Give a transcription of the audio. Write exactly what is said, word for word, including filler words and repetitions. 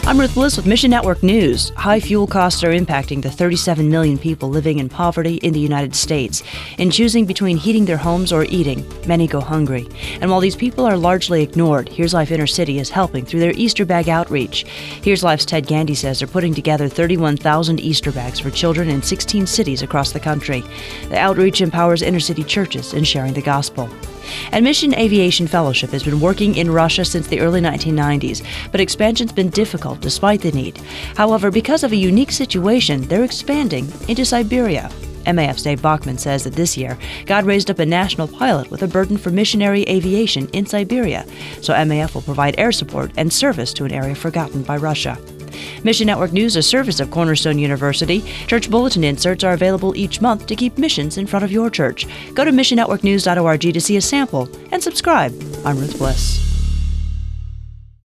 I'm Ruth Bliss with Mission Network News. High fuel costs are impacting the thirty-seven million people living in poverty in the United States. In choosing between heating their homes or eating, many go hungry. And while these people are largely ignored, Here's Life Inner City is helping through their Easter bag outreach. Here's Life's Ted Gandy says they're putting together thirty-one thousand Easter bags for children in sixteen cities across the country. The outreach empowers inner city churches in sharing the gospel. And Mission Aviation Fellowship has been working in Russia since the early nineteen nineties, but expansion's been difficult despite the need. However, because of a unique situation, they're expanding into Siberia. M A F's Dave Bachman says that this year, God raised up a national pilot with a burden for missionary aviation in Siberia, so M A F will provide air support and service to an area forgotten by Russia. Mission Network News, a service of Cornerstone University. Church bulletin inserts are available each month to keep missions in front of your church. Go to mission network news dot org to see a sample and subscribe. I'm Ruth Bliss.